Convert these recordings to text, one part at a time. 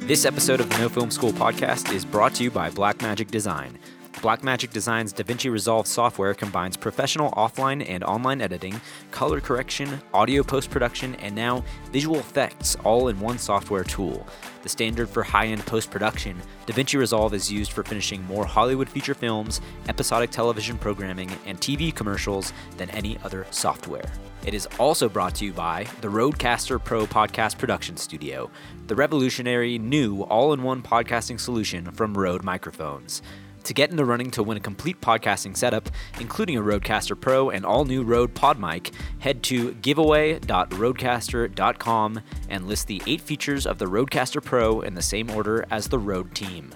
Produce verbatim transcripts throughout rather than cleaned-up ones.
This episode of the No Film School podcast is brought to you by Blackmagic Design. Blackmagic Design's DaVinci Resolve software combines professional offline and online editing, color correction, audio post-production, and now visual effects all in one software tool. The standard for high-end post-production, DaVinci Resolve is used for finishing more Hollywood feature films, episodic television programming, and T V commercials than any other software. It is also brought to you by the Rodecaster Pro Podcast Production Studio, the revolutionary new all-in-one podcasting solution from Rode Microphones. To get in the running to win a complete podcasting setup, including a Rodecaster Pro and all-new Rode PodMic, head to giveaway dot rodecaster dot com and list the eight features of the Rodecaster Pro in the same order as the Rode team.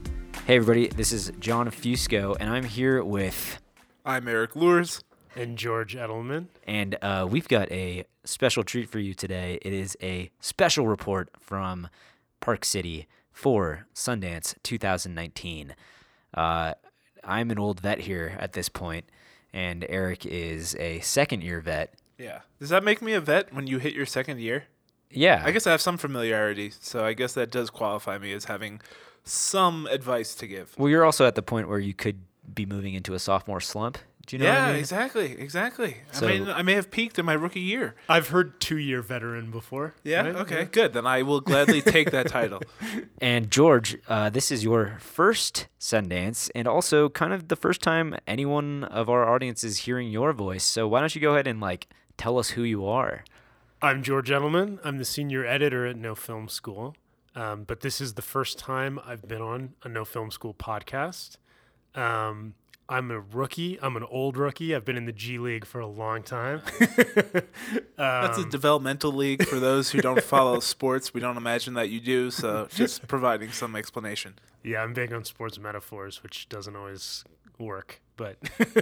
Hey everybody, this is John Fusco, and I'm here with... I'm Eric Lures. And George Edelman. And uh, we've got a special treat for you today. It is a special report from Park City for Sundance two thousand nineteen. Uh, I'm an old vet here at this point, and Eric is a second-year vet. Yeah. Does that make me a vet when you hit your second year? Yeah. I guess I have some familiarity, so I guess that does qualify me as having some advice to give. Well, you're also at the point where you could be moving into a sophomore slump. Do you know yeah, what I mean? exactly, exactly. So, I mean, I may have peaked in my rookie year. I've heard two-year veteran before. Yeah, right? okay, Yeah. good. Then I will gladly take that title. And George, uh, this is your first Sundance, and also kind of the first time anyone of our audience is hearing your voice. So why don't you go ahead and like tell us who you are? I'm George Edelman. I'm the senior editor at No Film School. Um, but this is the first time I've been on a No Film School podcast. Um, I'm a rookie. I'm an old rookie. I've been in the G League for a long time. um, That's a developmental league for those who don't follow sports. We don't imagine that you do, so just providing some explanation. Yeah, I'm big on sports metaphors, which doesn't always work. But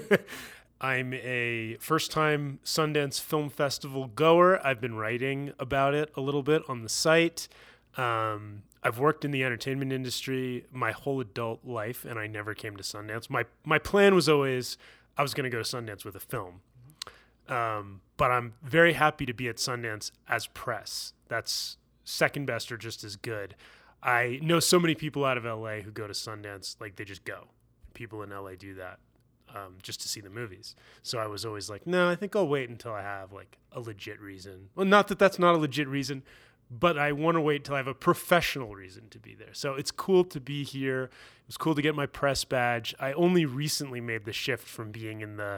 I'm a first-time Sundance Film Festival goer. I've been writing about it a little bit on the site. Um, I've worked in the entertainment industry my whole adult life, and I never came to Sundance. My my plan was always I was going to go to Sundance with a film. Um, but I'm very happy to be at Sundance as press. That's second best or just as good. I know so many people out of L A who go to Sundance, like they just go. People in L A do that um, just to see the movies. So I was always like, no, I think I'll wait until I have like a legit reason. Well, not that that's not a legit reason, but I want to wait till I have a professional reason to be there. So it's cool to be here. It was cool to get my press badge. I only recently made the shift from being in the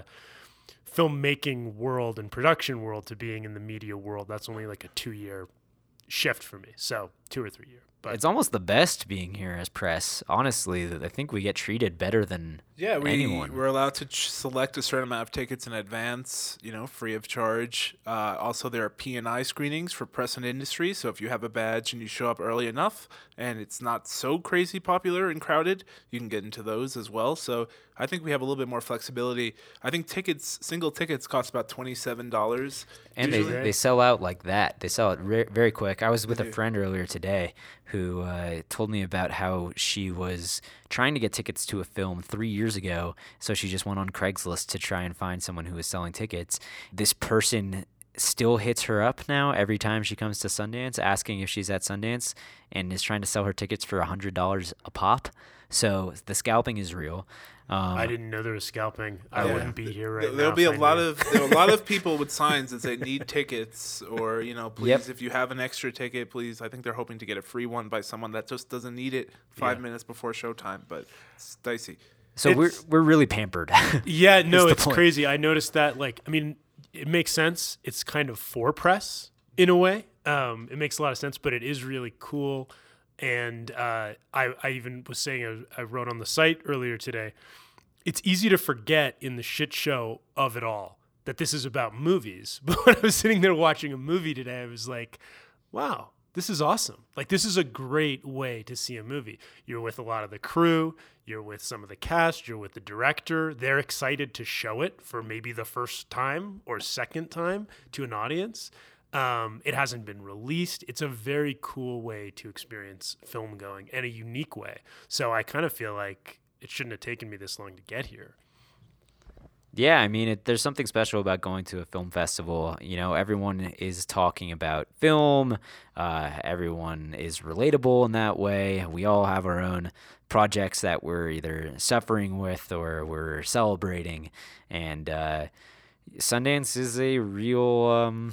filmmaking world and production world to being in the media world. That's only like a two-year shift for me. So two or three years. But It's almost the best being here as press. Honestly, I think we get treated better than Yeah, we, anyone. we're allowed to ch- select a certain amount of tickets in advance, you know, free of charge. Uh, also, there are P and I screenings for press and industry. So if you have a badge and you show up early enough and it's not so crazy popular and crowded, you can get into those as well. So I think we have a little bit more flexibility. I think tickets, single tickets cost about twenty-seven dollars. And they, Usually. they sell out like that. They sell it re- very quick. I was with They a do. friend earlier today who uh, told me about how she was trying to get tickets to a film three years ago. So she just went on Craigslist to try and find someone who was selling tickets. This person still hits her up now every time she comes to Sundance, asking if she's at Sundance, and is trying to sell her tickets for one hundred dollars a pop. So the scalping is real. Um, I didn't know there was scalping. I Yeah. wouldn't be here right There- now. There'll be if a I lot knew. of there are a lot of people with signs that say need tickets, or you know, please, Yep. if you have an extra ticket, please. I think they're hoping to get a free one by someone that just doesn't need it five Yeah. minutes before showtime, but it's dicey. so we're It's- we're really pampered. Yeah, no, the it's point. crazy. I noticed that, like, I mean, it makes sense. It's kind of for press in a way. Um, it makes a lot of sense, but it is really cool. And uh, I, I even was saying, I, I wrote on the site earlier today, it's easy to forget in the shit show of it all that this is about movies. But when I was sitting there watching a movie today, I was like, wow, this is awesome. Like, this is a great way to see a movie. You're with a lot of the crew, you're with some of the cast, you're with the director. They're excited to show it for maybe the first time or second time to an audience. Um, it hasn't been released. It's a very cool way to experience film going and a unique way. So I kind of feel like it shouldn't have taken me this long to get here. Yeah, I mean, it, there's something special about going to a film festival. You know, everyone is talking about film. Uh, everyone is relatable in that way. We all have our own projects that we're either suffering with or we're celebrating. And uh, Sundance is a real. Um,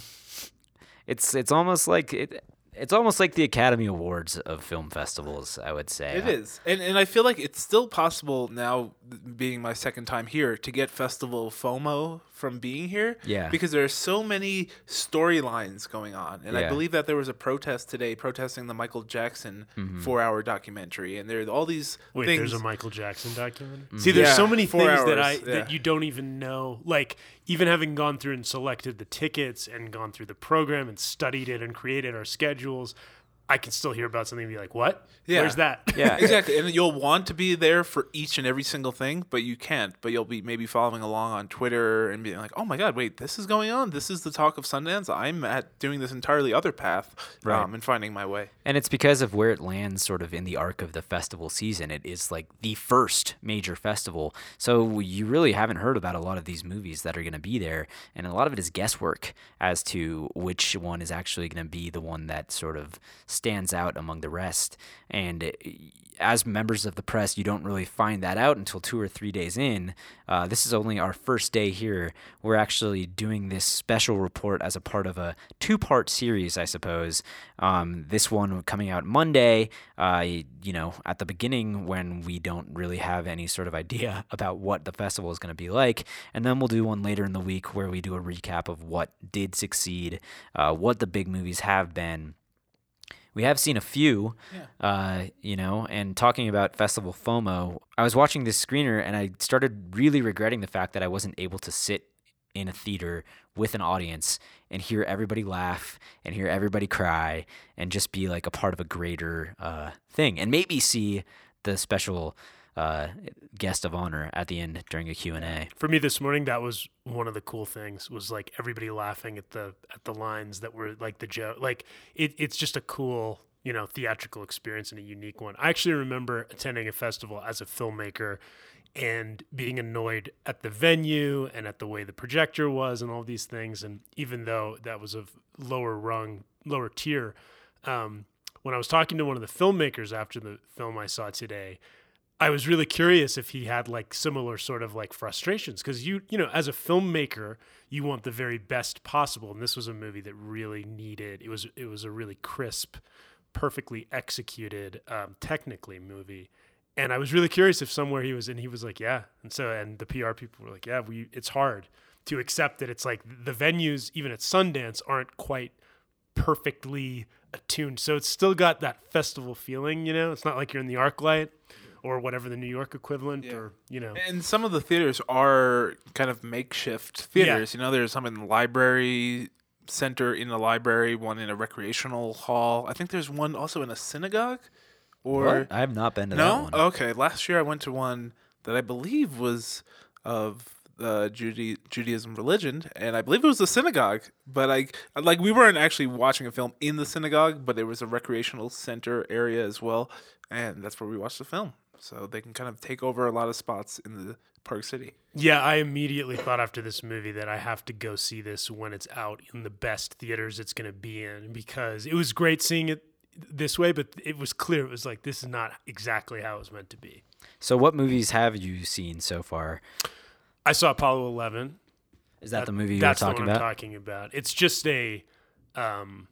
it's it's almost like it. It's almost like the Academy Awards of film festivals, I would say. It is. And and I feel like it's still possible now, being my second time here, to get festival FOMO from being here. Yeah. Because there are so many storylines going on. And I Yeah. believe that there was a protest today protesting the Michael Jackson Mm-hmm. four-hour documentary. And there are all these Wait, things. there's a Michael Jackson documentary? See, there's Yeah, so many four things that hours, I yeah. that you don't even know. Like, even having gone through and selected the tickets and gone through the program and studied it and created our schedules, I can still hear about something and be like, what? Yeah. Where's that? Yeah. Exactly. And you'll want to be there for each and every single thing, but you can't. But you'll be maybe following along on Twitter and being like, oh my God, wait, this is going on. This is the talk of Sundance. I'm at doing this entirely other path Right. um, and finding my way. And it's because of where it lands sort of in the arc of the festival season. It is like the first major festival. So you really haven't heard about a lot of these movies that are going to be there. And a lot of it is guesswork as to which one is actually going to be the one that sort of stands out among the rest. And it, as members of the press, you don't really find that out until two or three days in. Uh, this is only our first day here. We're actually doing this special report as a part of a two-part series, I suppose. Um, this one coming out Monday, uh, you know, at the beginning when we don't really have any sort of idea about what the festival is going to be like. And then we'll do one later in the week where we do a recap of what did succeed, uh, what the big movies have been. We have seen a few, Yeah. uh, you know, and talking about Festival FOMO, I was watching this screener and I started really regretting the fact that I wasn't able to sit in a theater with an audience and hear everybody laugh and hear everybody cry and just be like a part of a greater uh, thing and maybe see the special uh, guest of honor at the end during a Q and A. For me this morning, that was one of the cool things, was like everybody laughing at the at the lines that were like the joke. Like it, it's just a cool, you know, theatrical experience and a unique one. I actually remember attending a festival as a filmmaker and being annoyed at the venue and at the way the projector was and all these things. And even though that was of lower rung, lower tier, um, when I was talking to one of the filmmakers after the film I saw today, I was really curious if he had like similar sort of like frustrations, because you you know as a filmmaker you want the very best possible, and this was a movie that really needed it was it was a really crisp, perfectly executed, um, technically movie, and I was really curious if somewhere he was and he was like yeah, and so and the P R people were like yeah we it's hard to accept that it's like the venues even at Sundance aren't quite perfectly attuned, so it's still got that festival feeling, you know it's not like you're in the ArcLight or whatever the New York equivalent, Yeah. or, you know. And some of the theaters are kind of makeshift theaters. You know, there's some in the library center in the library, one in a recreational hall. I think there's one also in a synagogue. Or What? I have not been to that no? one. Okay. Last year I went to one that I believe was of uh, Juda- Judaism religion, and I believe it was a synagogue. But I like we weren't actually watching a film in the synagogue, but there was a recreational center area as well, and that's where we watched the film. So they can kind of take over a lot of spots in the Park City. Yeah, I immediately thought after this movie that I have to go see this when it's out in the best theaters it's going to be in, because it was great seeing it this way, but it was clear it was like, this is not exactly how it was meant to be. So what movies have you seen so far? I saw Apollo eleven. Is that, the movie you were That's the talking one I'm about? talking about. It's just a, um,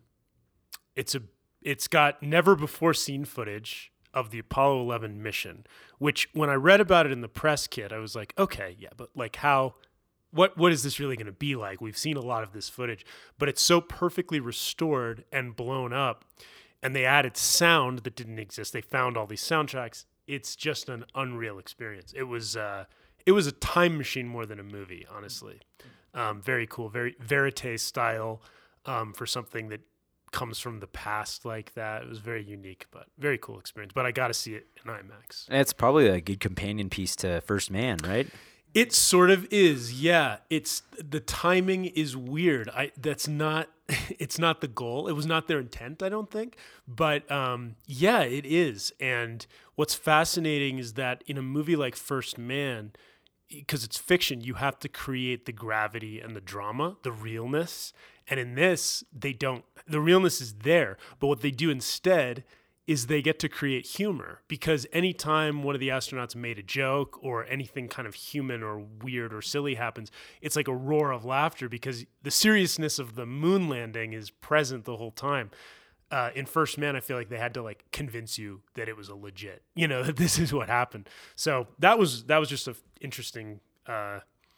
it's a, it's got never before seen footage of the Apollo eleven mission, which when I read about it in the press kit, I was like, okay, yeah, but like how, what, what is this really going to be like? We've seen a lot of this footage, but it's so perfectly restored and blown up, and they added sound that didn't exist. They found all these soundtracks. It's just an unreal experience. It was, uh, it was a time machine more than a movie, honestly. Um, very cool, very verite style, um, for something that comes from the past like that. It was very unique, but very cool experience. But I got to see it in IMAX. It's probably a good companion piece to First Man, right? It sort of is, yeah. It's the timing is weird. I that's not it's not the goal. It was not their intent, I don't think. But um, yeah, it is. And what's fascinating is that in a movie like First Man, because it's fiction, you have to create the gravity and the drama, the realness. And in this, they don't. The realness is there, but what they do instead is they get to create humor, because anytime one of the astronauts made a joke or anything kind of human or weird or silly happens, it's like a roar of laughter because the seriousness of the moon landing is present the whole time. Uh, in First Man, I feel like they had to like convince you that it was a legit, you know, that this is what happened. So that was that was just an interesting uh,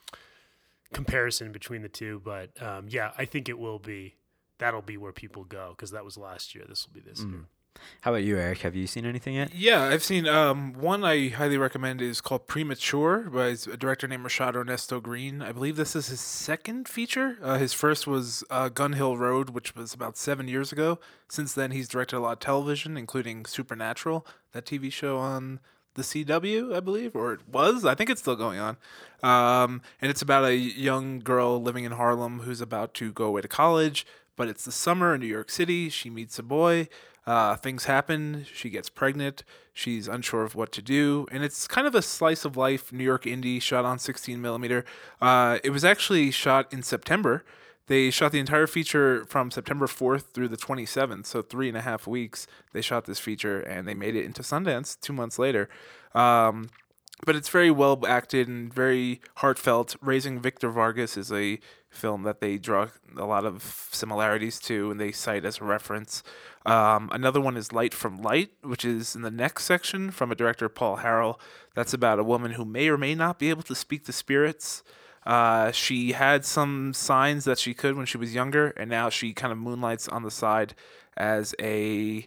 comparison between the two. But um, yeah, I think it will be, that'll be where people go, because that was last year. This will be this mm. year. How about you, Eric? Have you seen anything yet? Yeah, I've seen um, one I highly recommend is called Premature by a director named Rashad Ernesto Green. I believe this is his second feature. Uh, his first was uh, Gun Hill Road, which was about seven years ago. Since then, he's directed a lot of television, including Supernatural, that T V show on the C W, I believe, or it was. I think it's still going on. Um, and it's about a young girl living in Harlem who's about to go away to college, but it's the summer in New York City. She meets a boy. Uh, things happen. She gets pregnant. She's unsure of what to do. And it's kind of a slice of life New York indie shot on sixteen millimeter. Uh, it was actually shot in September. They shot the entire feature from September fourth through the twenty-seventh, so three and a half weeks. They shot this feature, and they made it into Sundance two months later. Um, but it's very well acted and very heartfelt. Raising Victor Vargas is a film that they draw a lot of similarities to, and they cite as a reference. Um, another one is Light from Light, which is in the next section from a director, Paul Harrell. That's about a woman who may or may not be able to speak to spirits. Uh, she had some signs that she could when she was younger, and now she kind of moonlights on the side as a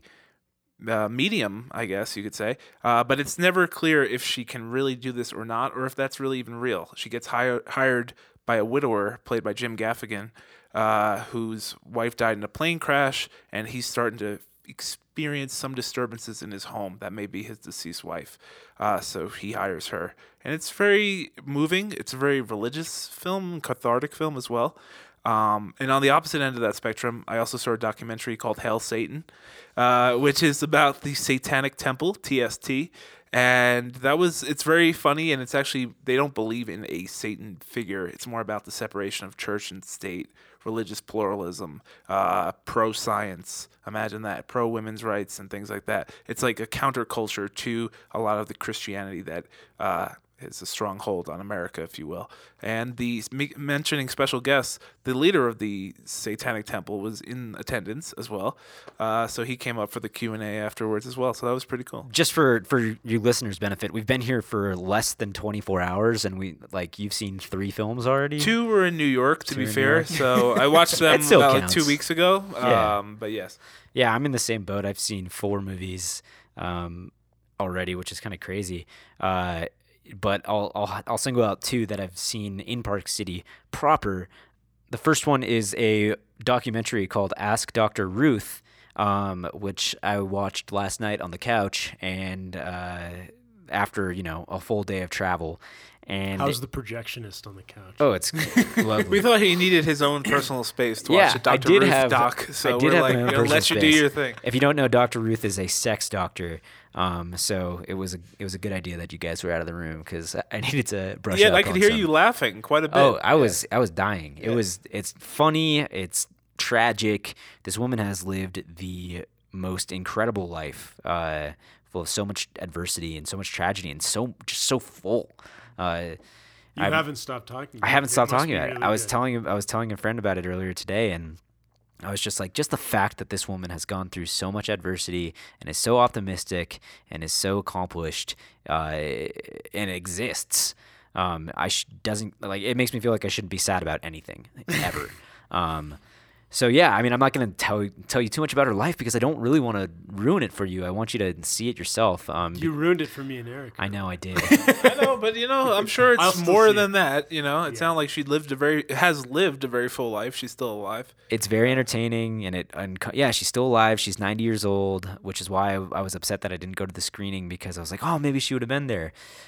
uh, medium, I guess you could say. Uh, but it's never clear if she can really do this or not, or if that's really even real. She gets hired hired by a widower, played by Jim Gaffigan, uh, whose wife died in a plane crash, and he's starting to experience some disturbances in his home that may be his deceased wife. Uh, so he hires her. And it's very moving. It's a very religious film, cathartic film as well. Um, and on the opposite end of that spectrum, I also saw a documentary called Hail Satan, uh, which is about the Satanic Temple, T S T. And that was, it's very funny, and it's actually, they don't believe in a Satan figure. It's more about the separation of church and state, religious pluralism, uh, pro-science, imagine that, pro-women's rights and things like that. It's like a counterculture to a lot of the Christianity that uh, is a strong hold on America, if you will. And the mentioning special guests, the leader of the Satanic Temple was in attendance as well. Uh, so he came up for the Q and A afterwards as well. So that was pretty cool. Just for, for you listeners' benefit, we've been here for less than twenty-four hours, and we like you've seen three films already. Two were in New York, to Two be fair. So I watched them about like two weeks ago. Yeah. Um, but yes. Yeah, I'm in the same boat. I've seen four movies um, already, which is kind of crazy. Uh, But I'll, I'll I'll single out two that I've seen in Park City proper. The first one is a documentary called Ask Doctor Ruth, um, which I watched last night on the couch, and uh, after you know a full day of travel. And how's the projectionist on the couch? Oh, it's lovely. We thought he needed his own personal space to yeah, watch a Doctor I did Ruth have, doc. So I did we're have like, my own you know, let personal you do space. your thing. If you don't know, Doctor Ruth is a sex doctor. Um, so it was a it was a good idea that you guys were out of the room because I needed to brush yeah, up I could on hear some. you laughing quite a bit. Oh, I yeah. was I was dying. It yeah. was it's funny. It's tragic. This woman has lived the most incredible life, uh, full of so much adversity and so much tragedy and so just so full. Uh, you I haven't stopped talking. I haven't it stopped talking about really it. I was good. telling I was telling a friend about it earlier today, and I was just like, just the fact that this woman has gone through so much adversity and is so optimistic and is so accomplished uh, and exists. Um, I sh- doesn't like it makes me feel like I shouldn't be sad about anything ever. um, so yeah, I mean, I'm not gonna tell tell you too much about her life because I don't really want to ruin it for you. I want you to see it yourself. Um, you ruined it for me and Eric. I know I did. I know, but you know, I'm sure I'll it's still more see than it. that. You know, it Yeah. sounds like she lived a very has lived a very full life. She's still alive. It's very entertaining, and it and yeah, she's still alive. She's ninety years old, which is why I, I was upset that I didn't go to the screening because I was like, oh, maybe she would have been there.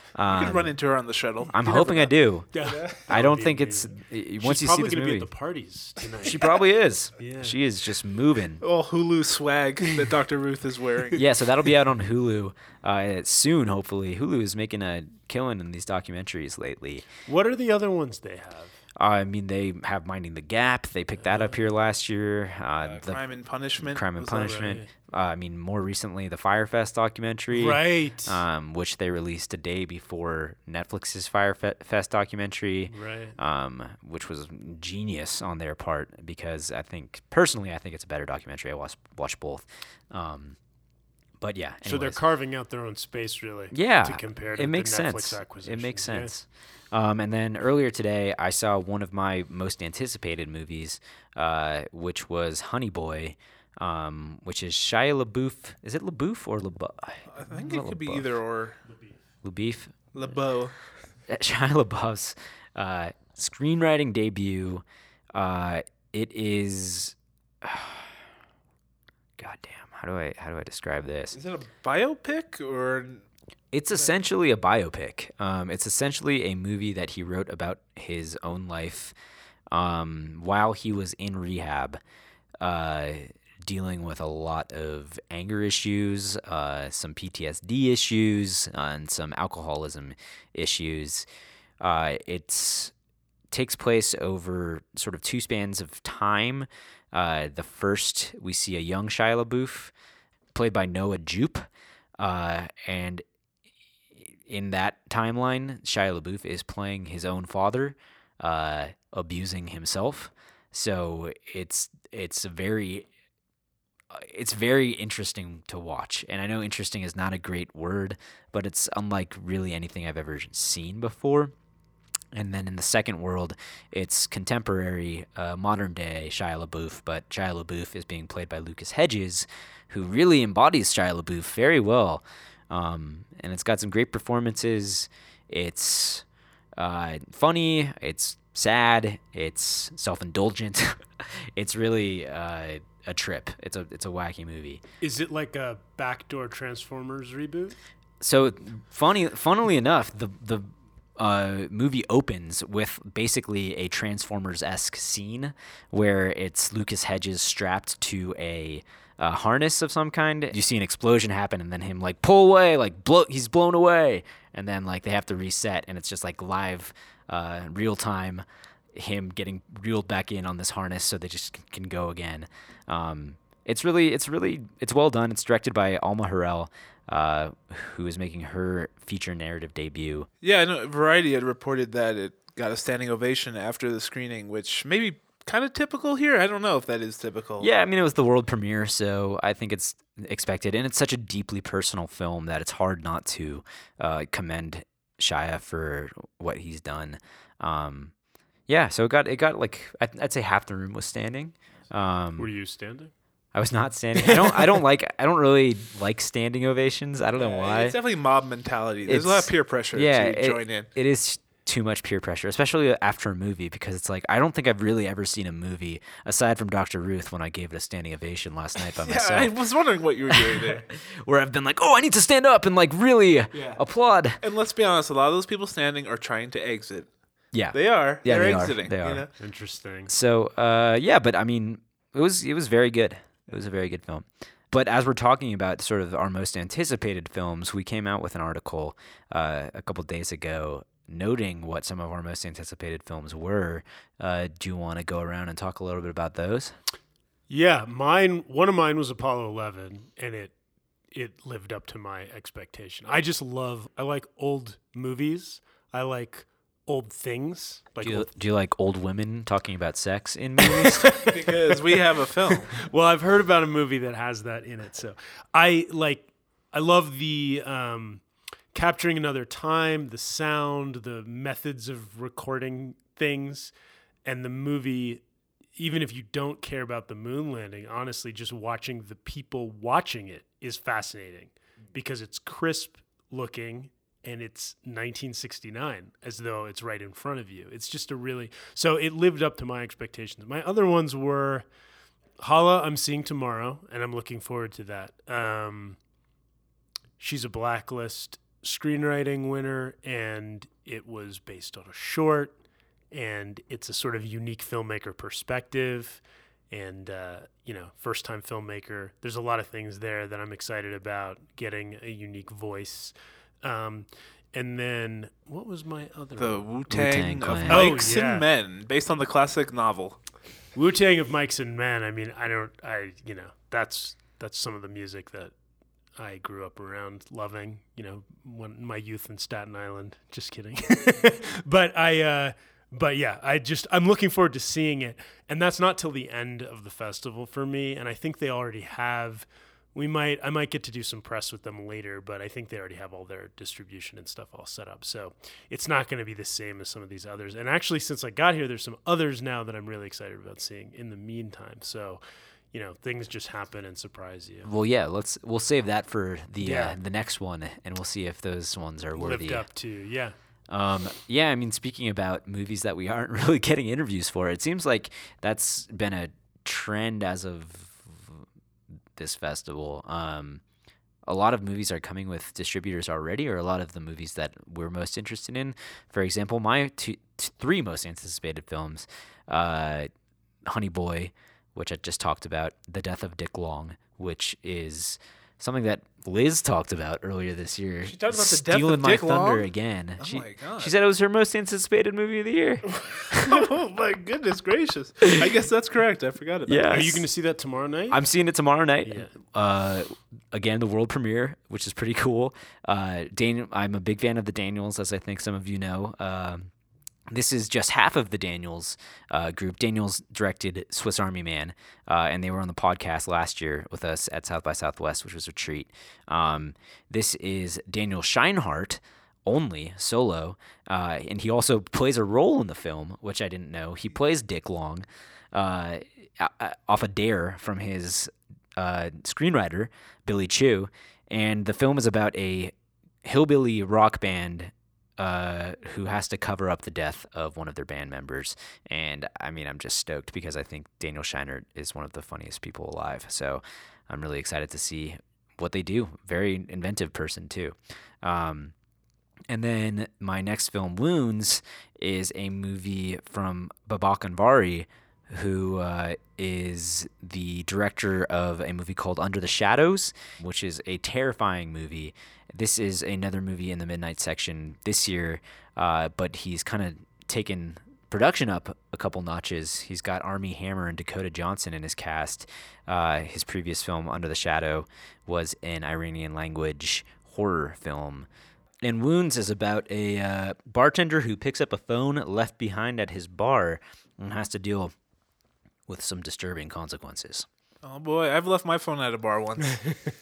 You Um, could run into her on the shuttle. I'm You never hoping I know. do. Yeah. I don't think it's She's once you see probably this gonna movie. be at the parties tonight. She probably is. Yeah. She is just moving. Oh, Hulu swag that Doctor Ruth is wearing. Yeah, so that'll be out on Hulu uh, soon, hopefully. Hulu is making a killing in these documentaries lately. What are the other ones they have? Uh, I mean, they have Minding the Gap. They picked that up here last year. Uh, Uh, the Crime and Punishment. Crime and was that Punishment. right? Uh, I mean, more recently, the Firefest documentary. Right. Um, which they released a day before Netflix's Firefest documentary. Right. Um, which was genius on their part because I think, personally, I think it's a better documentary. I watched, watched both. Um, but yeah, So they're anyways. carving out their own space, really. Yeah, To compare to it makes the Netflix sense. acquisition. It makes yeah? sense. Um, and then earlier today, I saw one of my most anticipated movies, uh, which was Honey Boy, um, which is Shia LaBeouf. Is it LaBeouf or LaBeouf? I think it could be either or. LaBeouf. LeBeau. Shia LaBeouf's uh, screenwriting debut. Uh, it is. God damn! How do I how do I describe this? Is it a biopic or? It's essentially a biopic. Um, it's essentially a movie that he wrote about his own life um, while he was in rehab, uh, dealing with a lot of anger issues, uh, some P T S D issues, uh, and some alcoholism issues. Uh, it's takes place over sort of two spans of time. Uh, the first, we see a young Shia LaBeouf, played by Noah Jupe, uh, and in that timeline, Shia LaBeouf is playing his own father, uh, abusing himself. So it's it's a very it's very interesting to watch. And I know interesting is not a great word, but it's unlike really anything I've ever seen before. And then in the second world, it's contemporary, uh, modern day Shia LaBeouf, but Shia LaBeouf is being played by Lucas Hedges, who really embodies Shia LaBeouf very well. Um, and it's got some great performances. It's uh, funny. It's sad. It's self-indulgent. It's really uh, a trip. It's a it's a wacky movie. Is it like a backdoor Transformers reboot? So funny, funnily enough, the the uh, movie opens with basically a Transformers-esque scene where it's Lucas Hedges strapped to a uh, harness of some kind. You see an explosion happen, and then him like pull away, like blow. He's blown away, and then like they have to reset, and it's just like live, uh, real time, him getting reeled back in on this harness, so they just can go again. Um, it's really, it's really, it's well done. It's directed by Alma Harrell, uh, who is making her feature narrative debut. Yeah, I know Variety had reported that it got a standing ovation after the screening, which maybe kind of typical here. I don't know if that is typical. Yeah, I mean, it was the world premiere, so I think it's expected. And it's such a deeply personal film that it's hard not to uh, commend Shia for what he's done. Um, yeah, so it got, it got like, I'd, I'd say half the room was standing. Um, Were you standing? I was not standing. I don't, I don't like, I don't really like standing ovations. I don't know Yeah, why. It's definitely mob mentality. There's a lot It's- of peer pressure yeah, to it- join in. It is too much peer pressure, especially after a movie, because it's like I don't think I've really ever seen a movie aside from Doctor Ruth when I gave it a standing ovation last night by Yeah, myself, I was wondering what you were doing there. where I've been like, oh, I need to stand up and like really Yeah. applaud. And let's be honest, a lot of those people standing are trying to exit. Yeah, They are. Yeah, They're they are. exiting. They You are. know? Interesting. So uh, yeah, but I mean, it was it was very good. It was a very good film. But as we're talking about sort of our most anticipated films, we came out with an article uh, a couple days ago noting what some of our most anticipated films were. Uh, do you want to go around and talk a little bit about those? Yeah, mine. One of mine was Apollo eleven, and it it lived up to my expectation. I just love. I like old movies. I like old things. Like Do you, old, do you like old women talking about sex in movies? Because we have a film. well, I've heard about a movie that has that in it. So I like. I love the um, capturing another time, the sound, the methods of recording things, and the movie. Even if you don't care about the moon landing, honestly, just watching the people watching it is fascinating because it's crisp looking and it's nineteen sixty-nine as though it's right in front of you. It's just a really, so it lived up to my expectations. My other ones were Hala, I'm seeing tomorrow, and I'm looking forward to that. Um, She's a Blacklist screenwriting winner, and it was based on a short, and it's a sort of unique filmmaker perspective, and uh, you know, first-time filmmaker. There's a lot of things there that I'm excited about, getting a unique voice. Um, and then what was my other The one? Wu-Tang, Wu-Tang of Clan. Mikes Oh, yeah. and Men, based on the classic novel. Wu-Tang of Mikes and Men. I mean, I don't, I, you know, that's that's some of the music that I grew up around loving, you know, when my youth in Staten Island. Just kidding. But I, uh, but yeah, I just, I'm looking forward to seeing it. And that's not till the end of the festival for me. And I think they already have, we might, I might get to do some press with them later, but I think they already have all their distribution and stuff all set up. So it's not going to be the same as some of these others. And actually, since I got here, there's some others now that I'm really excited about seeing in the meantime. So, you know, things just happen and surprise you. Well, yeah, let's we'll save that for the Yeah. uh, the next one, and we'll see if those ones are worthy. Lived up to, yeah. Um, yeah, I mean, speaking about movies that we aren't really getting interviews for, it seems like that's been a trend as of this festival. Um, a lot of movies are coming with distributors already, or a lot of the movies that we're most interested in. For example, my two, t- three most anticipated films, uh, Honey Boy, which I just talked about, The Death of Dick Long, which is something that Liz talked about earlier this year. She talked about The Death Stealing of My Dick Thunder Long? again. Oh she, my God. She said it was her most anticipated movie of the year. Oh my goodness gracious! I guess that's correct. I forgot about Yeah. that. Are you going to see that tomorrow night? I'm seeing it tomorrow night. Yeah. Uh, again, the world premiere, which is pretty cool. Uh, Daniel, I'm a big fan of the Daniels, as I think some of you know. Um, this is just half of the Daniels uh, group. Daniels directed Swiss Army Man, uh, and they were on the podcast last year with us at South by Southwest, which was a treat. Um, this is Daniel Scheinhardt, only solo, uh, and he also plays a role in the film, which I didn't know. He plays Dick Long, uh, off a dare from his uh, screenwriter Billy Chu, and the film is about a hillbilly rock band uh, who has to cover up the death of one of their band members. And I mean, I'm just stoked because I think Daniel Scheinert is one of the funniest people alive. So I'm really excited to see what they do. Very inventive person too. Um, And then my next film, Wounds, is a movie from Babak Anvari, who uh, is the director of a movie called Under the Shadows, which is a terrifying movie. This is another movie in the Midnight Section this year, uh, but he's kind of taken production up a couple notches. He's got Armie Hammer and Dakota Johnson in his cast. Uh, his previous film, Under the Shadow, was an Iranian language horror film. And Wounds is about a uh, bartender who picks up a phone left behind at his bar and has to deal with some disturbing consequences. Oh boy, I've left my phone at a bar once.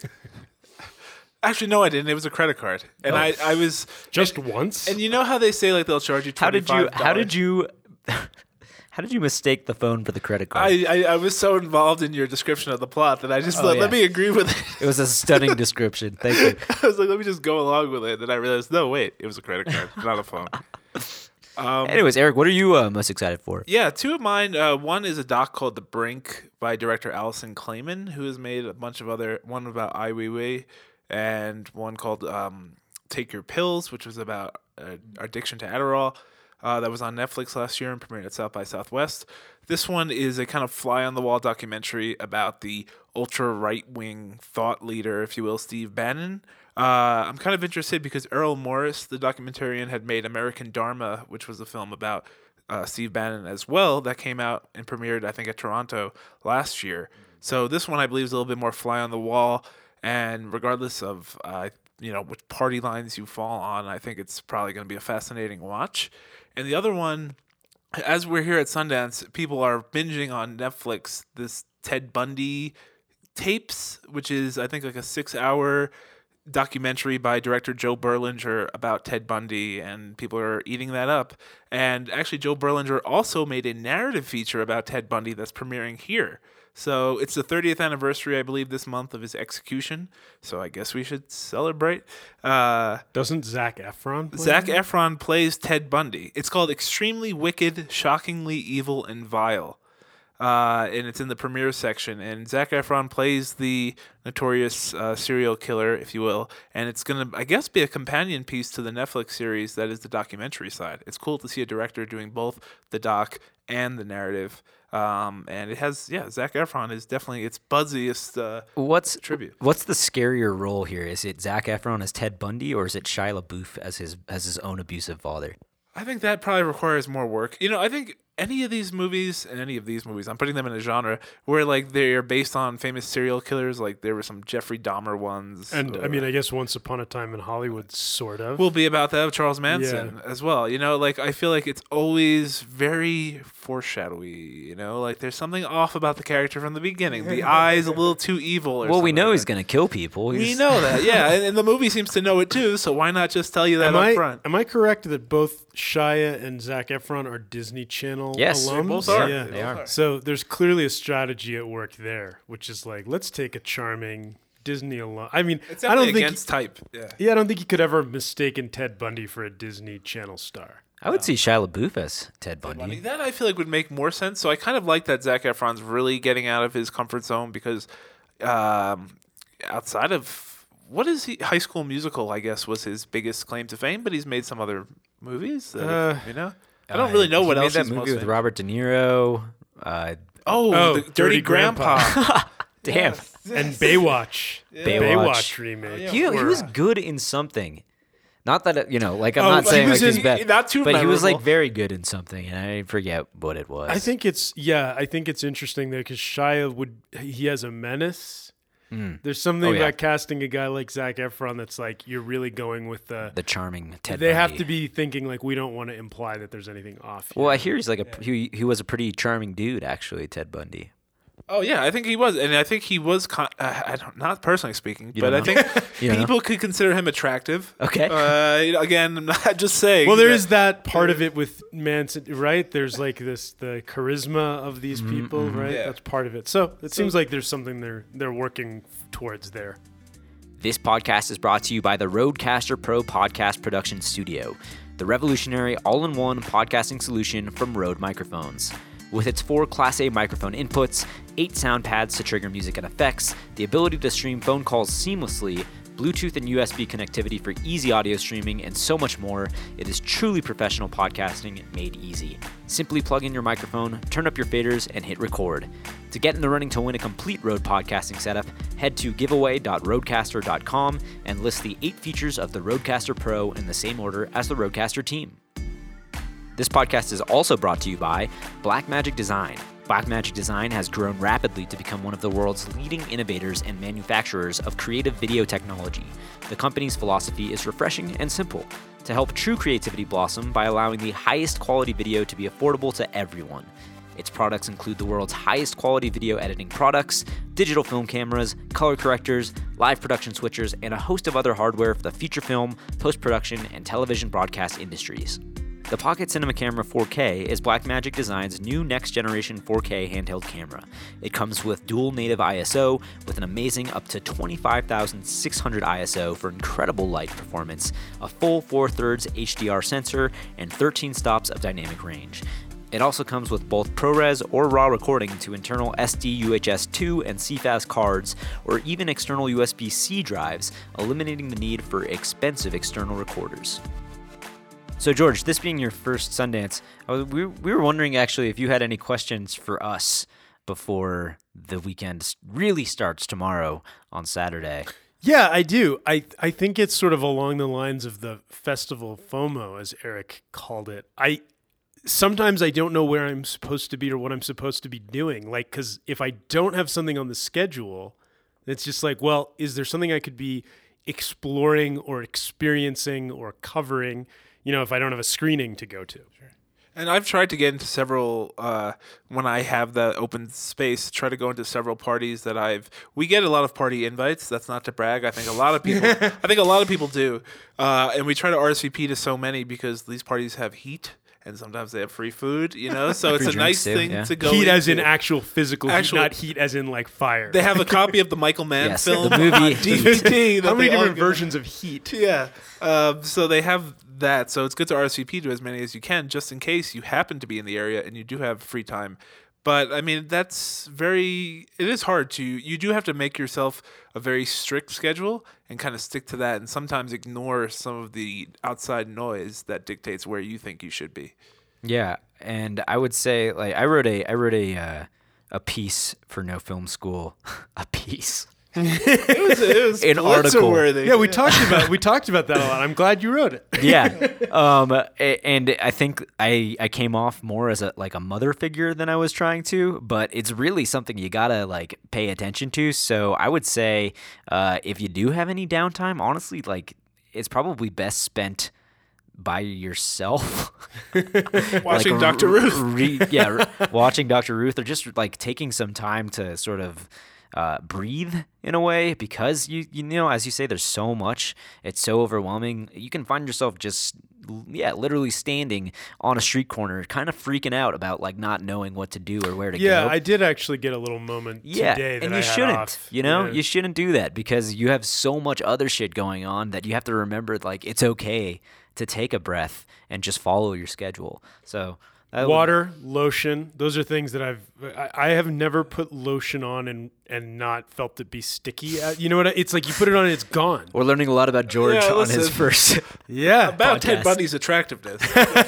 Actually, no, I didn't. It was a credit card, and Oh. I, I was Just and, once? And you know how they say like they'll charge you How did twenty-five you? dollars? How did you? How did you mistake the phone for the credit card? I, I I was so involved in your description of the plot that I just Oh, let, yeah. let me agree with it. It was a stunning description. Thank you. I was like, let me just go along with it. Then I realized, no, wait, it was a credit card, not a phone. Um, Anyways, Eric, what are you uh, most excited for? Yeah, two of mine. Uh, one is a doc called The Brink by director Allison Clayman, who has made a bunch of other, one about Ai Weiwei, and one called um, Take Your Pills, which was about uh, addiction to Adderall. Uh, that was on Netflix last year and premiered at South by Southwest. This one is a kind of fly-on-the-wall documentary about the ultra-right-wing thought leader, if you will, Steve Bannon. Uh, I'm kind of interested because Earl Morris, the documentarian, had made American Dharma, which was a film about uh, Steve Bannon as well, that came out and premiered, I think, at Toronto last year. So this one, I believe, is a little bit more fly-on-the-wall, and regardless of uh, you know which party lines you fall on, I think it's probably going to be a fascinating watch. And the other one, as we're here at Sundance, people are binging on Netflix this Ted Bundy tapes, which is, I think, like a six-hour documentary by director Joe Berlinger about Ted Bundy, and people are eating that up. And actually, Joe Berlinger also made a narrative feature about Ted Bundy that's premiering here. So it's the thirtieth anniversary, I believe, this month of his execution. So I guess we should celebrate. Uh, Doesn't Zac Efron play Zac him? Efron plays Ted Bundy. It's called Extremely Wicked, Shockingly Evil, and Vile. uh, and it's in the premiere section. And Zac Efron plays the notorious uh, serial killer, if you will, and it's gonna, I guess, be a companion piece to the Netflix series that is the documentary side. It's cool to see a director doing both the doc and the narrative. Um, and it has, yeah, Zac Efron is definitely its buzziest uh, what's tribute. What's the scarier role here? Is it Zac Efron as Ted Bundy, or is it Shia LaBeouf as his as his own abusive father? I think that probably requires more work. You know, I think any of these movies, and any of these movies, I'm putting them in a genre where, like, they're based on famous serial killers. Like, there were some Jeffrey Dahmer ones. And, or, I mean, I guess Once Upon a Time in Hollywood, sort of. will be about that of Charles Manson Yeah. as well. You know, like, I feel like it's always very foreshadowy, you know? Like, there's something off about the character from the beginning. The eye's a little too evil or Well, we something know like he's that. going to kill people. We He's- know that, yeah. And, and the movie seems to know it, too, so why not just tell you that am up I, front? Am I correct that both Shia and Zac Efron are Disney Channel Yes, they alums? both are. Yeah. They are. So there's clearly a strategy at work there, which is like, let's take a charming Disney alum. I mean, It's I definitely don't think against type, yeah. Yeah, I don't think you could ever have mistaken Ted Bundy for a Disney Channel star. I would see Shia LaBeouf as Ted Bundy. Bundy. That I feel like would make more sense. So I kind of like that Zac Efron's really getting out of his comfort zone because um, outside of what is he? High School Musical, I guess, was his biggest claim to fame. But he's made some other movies. That, Uh, you know, I don't really know He what made else that he's movie most with famous- Robert De Niro. Uh, Oh, Oh, the Dirty, Dirty Grandpa. Grandpa. damn, And Baywatch. Baywatch. Baywatch remake. yeah. he, he Where- was good in something. Not that it, you know, like I'm Oh, not he saying was like he's in- bad, not too but he was like memorable. very good in something, and I forget what it was. I think it's yeah. I think it's interesting there because Shia would he has a menace. Mm. There's something Oh, yeah. about casting a guy like Zac Efron that's like you're really going with the. the charming Ted. they have Bundy. to be thinking like we don't want to imply that there's anything off. Well, here. I hear he's like a he. He was a pretty charming dude, actually, Ted Bundy. Oh yeah, I think he was, and I think he was. Con- uh, I don't, not personally speaking, You but I don't know? think You don't know? people could consider him attractive. Okay. Uh, you know, again, I'm not just saying. Well, there that- is that part of it with Manson, right? There's like this the charisma of these Mm-hmm, people, right? Yeah. That's part of it. So it So- seems like there's something they're they're working towards there. This podcast is brought to you by the Rodecaster Pro Podcast Production Studio, the revolutionary all-in-one podcasting solution from Rode Microphones. With its four Class A microphone inputs, eight sound pads to trigger music and effects, the ability to stream phone calls seamlessly, Bluetooth and U S B connectivity for easy audio streaming, and so much more, it is truly professional podcasting made easy. Simply plug in your microphone, turn up your faders, and hit record. To get in the running to win a complete Rode podcasting setup, head to giveaway dot rodecaster dot com and list the eight features of the Rodecaster Pro in the same order as the Rodecaster team. This podcast is also brought to you by Blackmagic Design. Blackmagic Design has grown rapidly to become one of the world's leading innovators and manufacturers of creative video technology. The company's philosophy is refreshing and simple, to help true creativity blossom by allowing the highest quality video to be affordable to everyone. Its products include the world's highest quality video editing products, digital film cameras, color correctors, live production switchers, and a host of other hardware for the feature film, post-production, and television broadcast industries. The Pocket Cinema Camera four K is Blackmagic Design's new next-generation four K handheld camera. It comes with dual native I S O with an amazing up to twenty-five thousand six hundred I S O for incredible light performance, a full four thirds H D R sensor, and thirteen stops of dynamic range. It also comes with both ProRes or RAW recording to internal S D U H S two and C F A S cards, or even external U S B C drives, eliminating the need for expensive external recorders. So George, this being your first Sundance, I was, we, we were wondering actually if you had any questions for us before the weekend s- really starts tomorrow on Saturday. Yeah, I do. I I think it's sort of along the lines of the festival FOMO, as Eric called it. I sometimes I don't know where I'm supposed to be or what I'm supposed to be doing. Like, because if I don't have something on the schedule, it's just like, well, is there something I could be exploring or experiencing or covering? You know, if I don't have a screening to go to. And I've tried to get into several, uh, when I have that open space, try to go into several parties that I've, we get a lot of party invites. That's not to brag. I think a lot of people, I think a lot of people do. Uh, and we try to R S V P to so many because these parties have heat and sometimes they have free food, you know? So it's Free a drinks nice too, thing yeah. to go Heat as in into. actual physical Actual- heat, not heat as in like fire. They have a copy of the Michael Mann Yes, film the movie on D V D. that How many they all different get. versions of heat? Yeah. Um, so they have that. So it's good to R S V P to as many as you can, just in case you happen to be in the area and you do have free time. But I mean, that's very, it is hard to, you do have to make yourself a very strict schedule and kind of stick to that and sometimes ignore some of the outside noise that dictates where you think you should be. Yeah. And I would say, like, I wrote a, I wrote a, uh, a piece for No Film School, a piece. It was, it was An article. worthy. Yeah, we talked about we talked about that a lot. I'm glad you wrote it. Yeah, um, a- and I think I I came off more as a like a mother figure than I was trying to, but it's really something you gotta like pay attention to. So I would say, uh, if you do have any downtime, honestly, like it's probably best spent by yourself. Watching Like, Doctor re- Ruth. re- yeah, re- watching Doctor Ruth, or just like taking some time to sort of uh, breathe in a way, because you you know, as you say, there's so much. It's so overwhelming. You can find yourself just yeah, literally standing on a street corner, kind of freaking out about like not knowing what to do or where to Yeah, go. I did actually get a little moment Yeah, today that and I you had shouldn't. off. You know, Yeah. you shouldn't do that because you have so much other shit going on that you have to remember. Like it's okay to take a breath and just follow your schedule. So that would- Water, lotion, those are things that I've I, I have never put lotion on and and not felt it be sticky. Uh, You know what? I- It's like you put it on and it's gone. We're learning a lot about George Yeah, on his listen. first. Yeah. About Ted podcast. Bundy's attractiveness.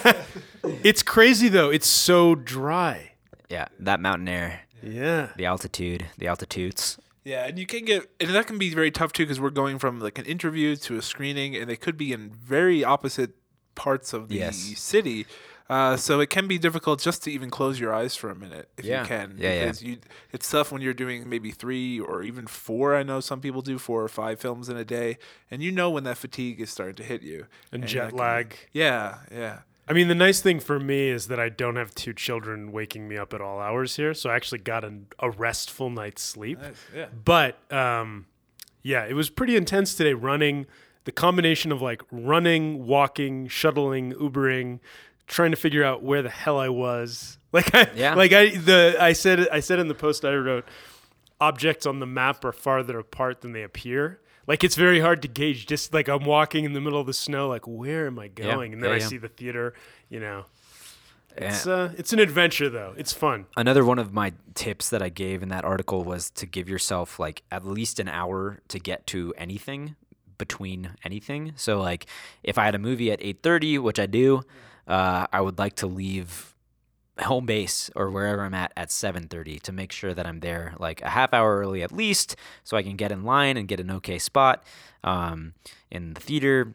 It's crazy though. It's so dry. Yeah, that mountain air, Yeah. the altitude, the altitudes. Yeah, and you can get, and that can be very tough too, because we're going from like an interview to a screening, and they could be in very opposite parts of the Yes. city. Uh, so it can be difficult just to even close your eyes for a minute if Yeah. you can. Yeah, yeah. because you, it's tough when you're doing maybe three or even four. I know some people do four or five films in a day, and you know when that fatigue is starting to hit you. And that jet can be- lag. Yeah, yeah. I mean, the nice thing for me is that I don't have two children waking me up at all hours here, so I actually got an, a restful night's sleep. Nice, yeah. But um, yeah, it was pretty intense today. Running, the combination of like running, walking, shuttling, Ubering, trying to figure out where the hell I was. Like I, Yeah. like I, the I said, I said in the post I wrote, objects on the map are farther apart than they appear. Like it's very hard to gauge. Just like I'm walking in the middle of the snow, like where am I Yeah, going? And then yeah, I yeah. see the theater. You know, Yeah. it's uh, it's an adventure though. It's fun. Another one of my tips that I gave in that article was to give yourself like at least an hour to get to anything between anything. So like if I had a movie at eight thirty, which I do, uh, I would like to leave home base or wherever I'm at at seven thirty to make sure that I'm there like a half hour early at least, so I can get in line and get an okay spot um, in the theater,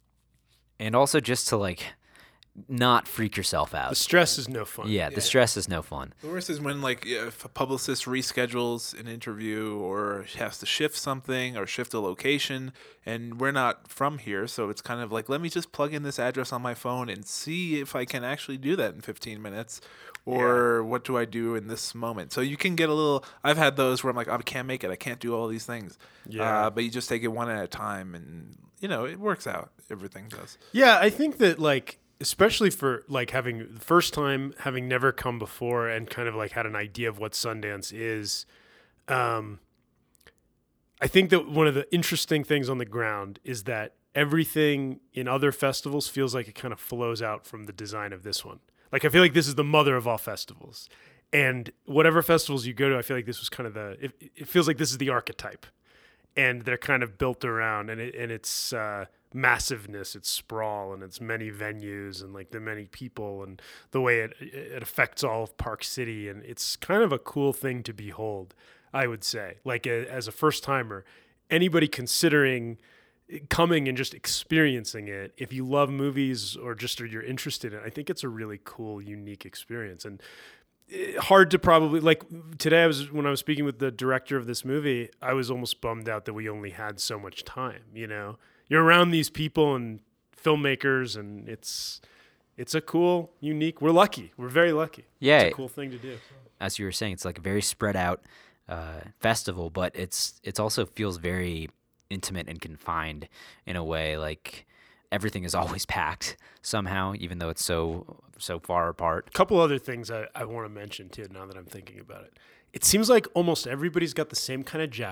and also just to like not freak yourself The out. stress is no fun. Yeah, the stress is no fun. The worst is when, like, if a publicist reschedules an interview or has to shift something or shift a location, and we're not from here, so it's kind of like, let me just plug in this address on my phone and see if I can actually do that in fifteen minutes, or what do I do in this moment? So you can get a little. I've had those where I'm like, I can't make it, I can't do all these things. Yeah. Uh, but you just take it one at a time, and you know it works out. Everything does. Yeah, I think that like especially for like having the first time having never come before and kind of like had an idea of what Sundance is, um, I think that one of the interesting things on the ground is that everything in other festivals feels like it kind of flows out from the design of this one. Like I feel like this is the mother of all festivals, and whatever festivals you go to, I feel like this was kind of the. It, it feels like this is the archetype, and they're kind of built around, and it and it's. Uh, massiveness, its sprawl, and its many venues, and like the many people, and the way it it affects all of Park City, and it's kind of a cool thing to behold. I would say, like a, as a first timer, anybody considering coming and just experiencing it, if you love movies or just or you're interested in it, I think it's a really cool, unique experience. And hard to probably like today I was when I was speaking with the director of this movie, I was almost bummed out that we only had so much time, you know. You're around these people and filmmakers, and it's it's a cool, unique. We're lucky. We're very lucky. Yeah. It's a cool thing to do. As you were saying, it's like a very spread out uh, festival, but it's it's also feels very intimate and confined in a way. Like everything is always packed somehow, even though it's so so far apart. A couple other things I, I want to mention too. Now that I'm thinking about it, it seems like almost everybody's got the same kind of jacket.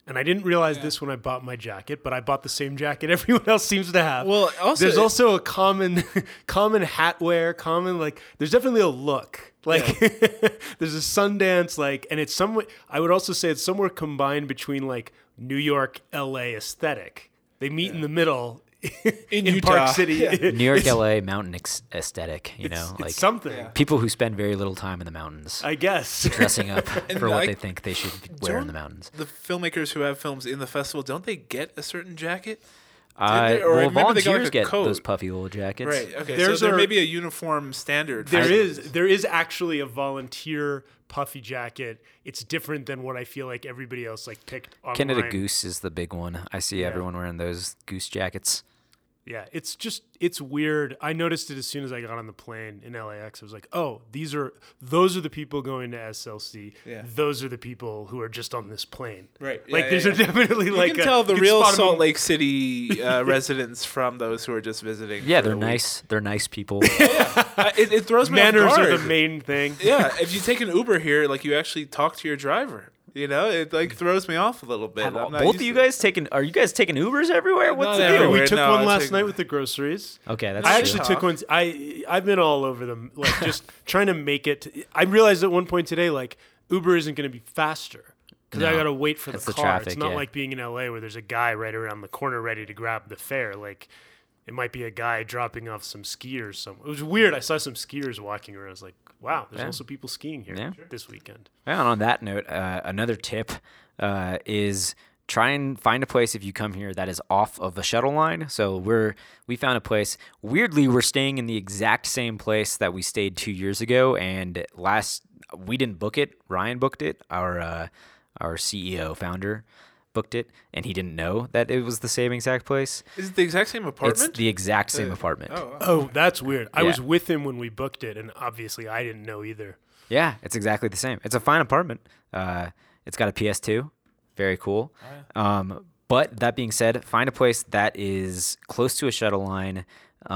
And I didn't realize Yeah. this when I bought my jacket, but I bought the same jacket everyone else seems to have. Well, also there's it- also a common, common hat wear, common like. There's definitely a look. Like there's a Sundance like, and it's somewhat. I would also say it's somewhere combined between like New York, L A aesthetic. They meet in the middle In in, Utah. Park City. Yeah. New York, L A mountain ex- aesthetic, you It's, know, it's like something. Yeah. people who spend very little time in the mountains, I guess. dressing up And for what I- they think they should wear in the Don't mountains. The filmmakers who have films in the festival, don't they get a certain jacket? Uh, they- or well, maybe they got, like, volunteers a get coat. those puffy little jackets. Right. Okay. There's so there a- may be a uniform standard. There for is these. there is actually a volunteer puffy jacket. It's different than what I feel like everybody else like picked online. Canada Goose is the big one. I see Yeah. everyone wearing those goose jackets. Yeah, it's just it's weird. I noticed it as soon as I got on the plane in L A X. I was like, oh, these are those are the people going to S L C. Yeah. Those are the people who are just on this plane. Right. Like yeah, there's yeah, a yeah. definitely You like can a, tell the you can real spot 'em Salt in- Lake City uh, residents from those who are just visiting. Yeah, for they're a week. nice. They're nice people. Uh, it, it throws me off Manners are guard. the main thing. Yeah, if you take an Uber here, like you actually talk to your driver. You know, it like throws me off a little bit. Have I'm not both used of you to it. guys taking? Are you guys taking Ubers everywhere? What's Not the Yeah, deal? everywhere. we took No, one I last took- night with the groceries. Okay, that's I true. actually Tough. took one. I I've been all over them, like just trying to make it. To, I realized at one point today, like Uber isn't going to be faster because I No, got to wait for the it's the car. traffic, it's not yeah. like being in L A where there's a guy right around the corner ready to grab the fare. Like it might be a guy dropping off some skiers. Some it was weird. I saw some skiers walking around. I was like, wow, there's Yeah. also people skiing here Yeah. this weekend. Yeah, and on that note, uh, another tip uh, is try and find a place if you come here that is off of a shuttle line. So we're we found a place. Weirdly, we're staying in the exact same place that we stayed two years ago, and last we didn't book it. Ryan booked it. Our uh, our C E O founder booked it, and he didn't know that it was the same exact place. Is it the exact same apartment? It's the exact same Uh, apartment. Oh, wow. Oh, that's weird. I Yeah. was with him when we booked it, and obviously I didn't know either. Yeah, it's exactly the same. It's a fine apartment. Uh, it's got a P S two. Very cool. Um, but that being said, find a place that is close to a shuttle line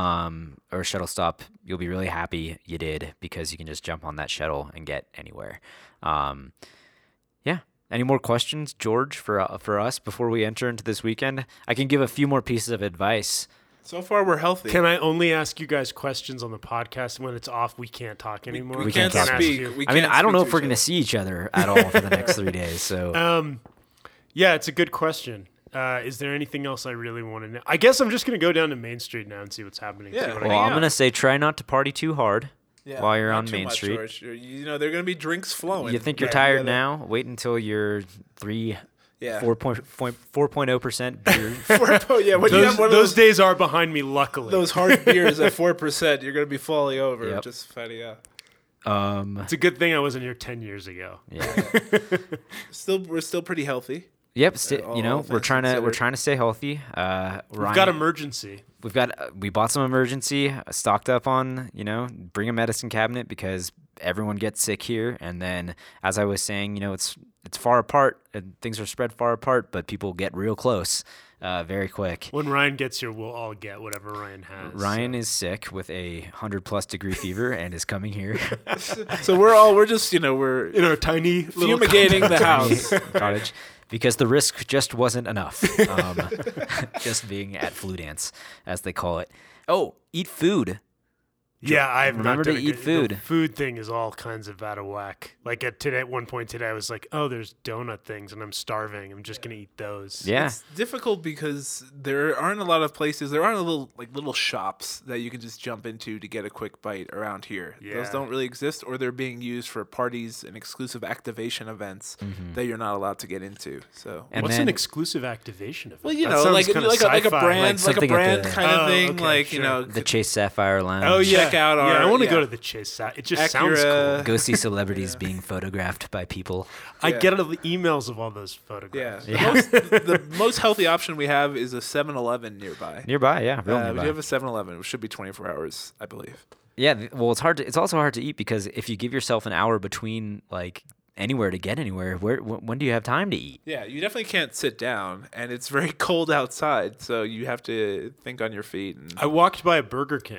um, or a shuttle stop. You'll be really happy you did because you can just jump on that shuttle and get anywhere. Um, yeah. Any more questions, George, for uh, for us before we enter into this weekend? I can give a few more pieces of advice. So far, we're healthy. Can I only ask you guys questions on the podcast? When it's off, we can't talk anymore. we, We can't, can't talk. speak. you. We I mean, can't I don't speak know to if we're each going to other. see each other at all for the next three days. So Um, yeah, it's a good question. Uh, is there anything else I really want to know? I guess I'm just going to go down to Main Street now and see what's happening. see Yeah. what I well, can- I'm going to say try not to party too hard. Yeah, while you're not on too Main much, Street. George. You're- You know, there are going to be drinks flowing. You think you're Yeah, tired you gotta- now? Wait until you're three, Yeah. four point four point oh percent beer. Four- yeah, when you those have one of those those, days are behind me, luckily. those hard beers at four percent, you're going to be falling over, Yep. just fatty out. um, It's a good thing I wasn't here ten years ago. yeah. Still, we're still pretty healthy. Yep. Sti- all- you know, all we're things trying to we're considered. trying to stay healthy. Uh, We've Ryan, got emergency. we've got uh, we bought some emergency, uh, stocked up on, you know, bring a medicine cabinet because everyone gets sick here. And then, as I was saying, you know, it's it's far apart and things are spread far apart, but people get real close uh, very quick. When Ryan gets here, we'll all get whatever Ryan has. Ryan so. is sick with a hundred plus degree fever and is coming here. So we're all, we're just, you know, we're in our tiny little fumigating the house. cottage because the risk just wasn't enough. Um, just being at Flu Dance, as they call it. Oh, eat food. Yeah, I have Remember not done to a eat good- food. The food thing is all kinds of out of whack. Like at today, at one point today, I was like, "Oh, there's donut things, and I'm starving. I'm just gonna eat those." Yeah. It's difficult because there aren't a lot of places. There aren't a little like little shops that you can just jump into to get a quick bite around here. Those Yeah. don't really exist, or they're being used for parties and exclusive activation events that you're not allowed to get into. So, Mm-hmm. And What's then an exclusive activation event? well, you That know, sounds like kinda like a, like a sci-fi. brand, Like like, a something at brand the- kind of Oh, thing. okay, like you sure. know, the Chase Sapphire Lounge. Oh yeah, check out yeah. our- I want to yeah. go to the Chase. Sa- It just sounds Acura- cool. Go see celebrities being photographed by people. I Yeah. get all the emails of all those yeah. photographs. The, Yeah. most, the most healthy option we have is a seven eleven nearby. Nearby, yeah, real Uh, we nearby. do have a seven eleven, which should be twenty-four hours, I believe. Yeah, th- well, it's hard to. It's also hard to eat because if you give yourself an hour between like anywhere to get anywhere, where wh- when do you have time to eat? Yeah, you definitely can't sit down, and it's very cold outside, so you have to think on your feet. And I walked by a Burger King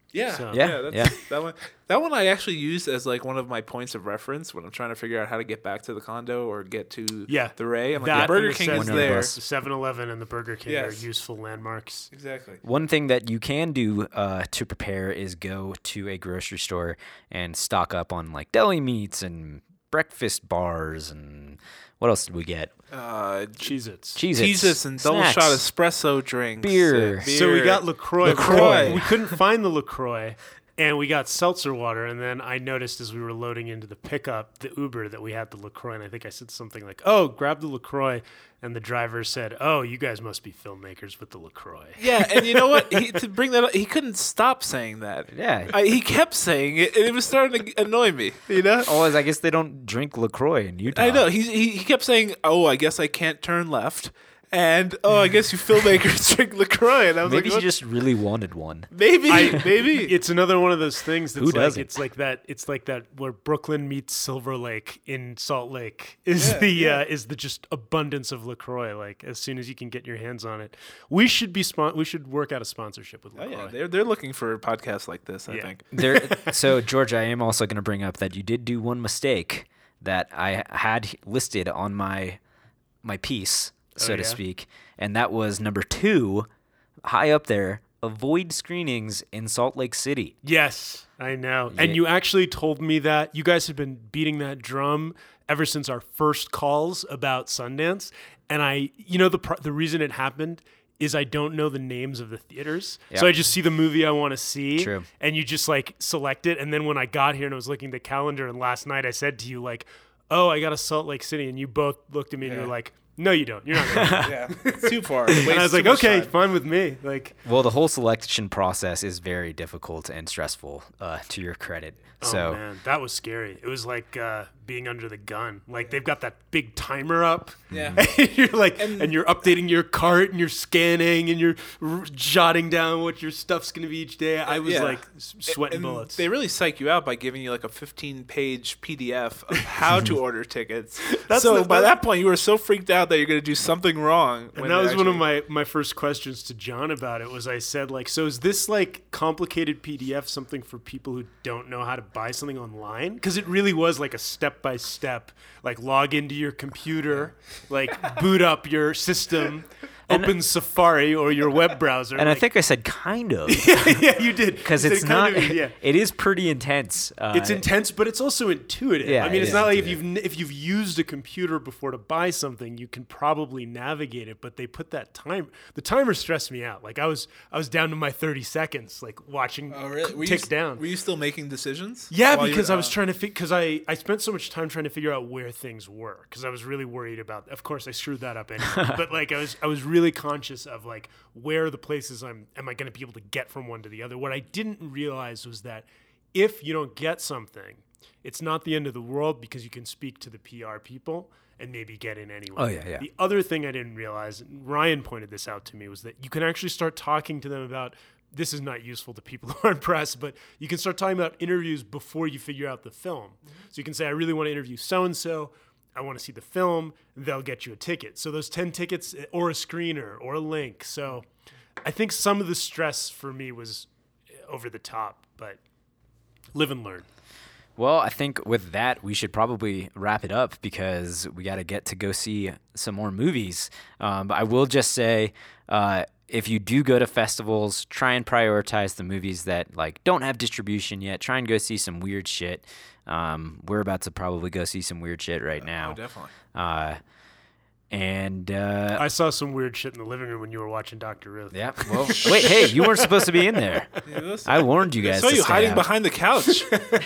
Yeah, So- Yeah, yeah, that's, yeah. That one, that one I actually used as like one of my points of reference when I'm trying to figure out how to get back to the condo or get to Yeah. the Ray. I'm like, That the Burger and the King seven- is One of the there. bus. The seven eleven and the Burger King Yes. are useful landmarks. Exactly. One thing that you can do uh, to prepare is go to a grocery store and stock up on like deli meats and breakfast bars and what else did we get? Uh, Cheez-Its. Cheez-Its, Jesus and double snacks. shot espresso drinks, Beer. uh, So we got LaCroix. LaCroix. We couldn't find the LaCroix. And we got seltzer water, and then I noticed as we were loading into the pickup, the Uber, that we had the LaCroix, and I think I said something like, oh, grab the LaCroix, and the driver said, oh, you guys must be filmmakers with the LaCroix. Yeah, and you know what? He, to bring that up, he couldn't stop saying that. Yeah. I, he kept saying it, and it was starting to annoy me. You know? Oh, I guess they don't drink LaCroix in Utah. I know. He, he he kept saying, "Oh, I guess I can't turn left," and "Oh, I guess you filmmakers drink LaCroix." And I was Maybe like, he what? just really wanted one. maybe, I- maybe." It's another one of those things that's Who like doesn't? it's like that it's like that where Brooklyn meets Silver Lake in Salt Lake is Yeah, the yeah. uh, is the just abundance of LaCroix. Like as soon as you can get your hands on it, we should be spon- we should work out a sponsorship with Oh LaCroix. yeah, they're they're looking for podcasts like this. I Yeah. think. There. So, George, I am also going to bring up that you did do one mistake that I had listed on my my piece, so Oh, to yeah? speak, and that was number two, high up there. Avoid screenings in Salt Lake City. Yes, I know. Yeah. And you actually told me that you guys have been beating that drum ever since our first calls about Sundance. And I, you know, the pr- the reason it happened is I don't know the names of the theaters. Yep. So I just see the movie I want to see. True. And you just like select it. And then when I got here and I was looking at the calendar, and last night I said to you, like, oh, I got a Salt Lake City. And you both looked at me and you Yeah. were like, no, you don't. You're not going to. Yeah, it's too far. And I was like, okay, fine with me. Like, Well, the whole selection process is very difficult and stressful, uh, to your credit. So, oh man, that was scary. It was like uh, being under the gun. Like they've got that big timer up. Yeah. And you're like, and, you're updating your cart, and you're scanning, and you're r- jotting down what your stuff's gonna be each day. I was Yeah. like s- sweating And bullets. They really psych you out by giving you like a fifteen-page P D F of how to order tickets. That's so the- by that point, you were so freaked out that you're going to do something wrong. when And that it was one of actually- my, my first questions to John about it was I said, like, so is this like complicated P D F something for people who don't know how to buy something online? Because it really was like a step-by-step, like log into your computer, like boot up your system, open Safari or your web browser. and I like- think I said kind of, yeah, you did. because You it's said kind not. of, yeah. It is pretty intense. Uh, It's intense, but it's also intuitive. Yeah, I mean, it it's is not like if you've n- if you've used a computer before to buy something, you can probably navigate it. But they put that time. The timer stressed me out. Like I was I was down to my thirty seconds, like watching Oh, really? Were you tick s- down. Were you still making decisions? Yeah, while you because were- I was oh. trying to figure because I, I spent so much time trying to figure out where things were because I was really worried about. Of course, I screwed that up anyway. But like I was I was really conscious of like where are the places I'm am I going to be able to get from one to the other. What I didn't realize was that if you don't get something, it's not the end of the world because you can speak to the P R people and maybe get in anyway. Oh, yeah, yeah. The other thing I didn't realize, and Ryan pointed this out to me, was that you can actually start talking to them about. This is not useful to people who aren't press, but you can start talking about interviews before you figure out the film. So you can say, I really want to interview so-and-so. I want to see the film. They'll get you a ticket. So those ten tickets or a screener or a link. So I think some of the stress for me was over the top, but live and learn. Well, I think with that, we should probably wrap it up because we got to get to go see some more movies. Um, but I will just say, uh, if you do go to festivals, try and prioritize the movies that like don't have distribution yet. Try and go see some weird shit. Um, we're about to probably go see some weird shit right now. Oh, definitely. Uh, and uh, I saw some weird shit in the living room when you were watching Doctor Ruth. yeah, well, wait, hey, you weren't supposed to be in there. Yeah, listen, I warned you I guys. saw to you stay hiding out. behind the couch.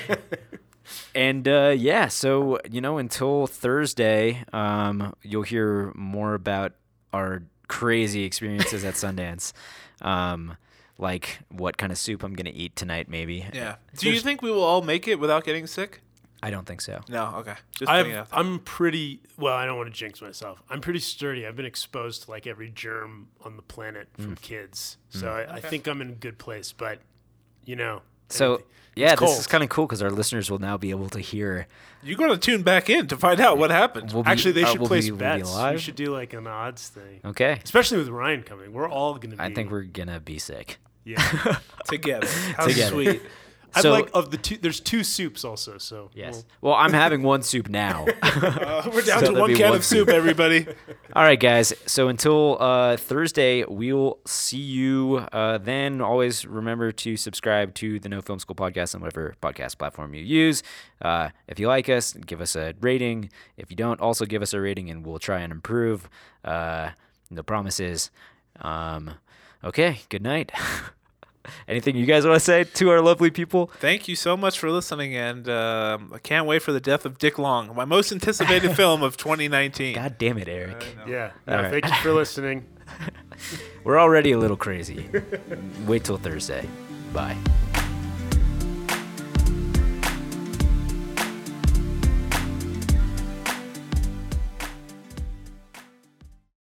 And uh, yeah, so you know, until Thursday, um, you'll hear more about our crazy experiences at Sundance, um, like what kind of soup I'm gonna eat tonight, maybe. Yeah. Do you think we will all make it without getting sick? I don't think so. No. Okay. Just I've, putting it out there. I'm pretty well. I don't want to jinx myself. I'm pretty sturdy. I've been exposed to like every germ on the planet from kids, so I, I Okay. think I'm in a good place. But you know, So anything- yeah, it's this cold. is kind of cool because our listeners will now be able to hear. You're going to tune back in to find out what happened. We'll be- Actually, they uh, should we'll place be- we'll be bets. We live. should do like an odds thing, Okay, especially with Ryan coming. We're all gonna. Be, I think we're gonna be sick. Yeah. Together. How Together. sweet. I'd So- like of the two. There's two soups also. So Yes. Well, I'm having one soup now. Uh, we're down So to that'd one be can one of soup, everybody. All right, guys. So until uh, Thursday, we'll see you uh, then. Always remember to subscribe to the No Film School podcast on whatever podcast platform you use. Uh, if you like us, give us a rating. If you don't, also give us a rating, and we'll try and improve. Uh, the promise is, um, okay, good night. Anything you guys want to say to our lovely people? Thank you so much for listening, and um, I can't wait for the death of Dick Long, my most anticipated film of twenty nineteen. God damn it, Eric. yeah. All No, right. Thank you for listening. We're already a little crazy. Wait till Thursday. Bye.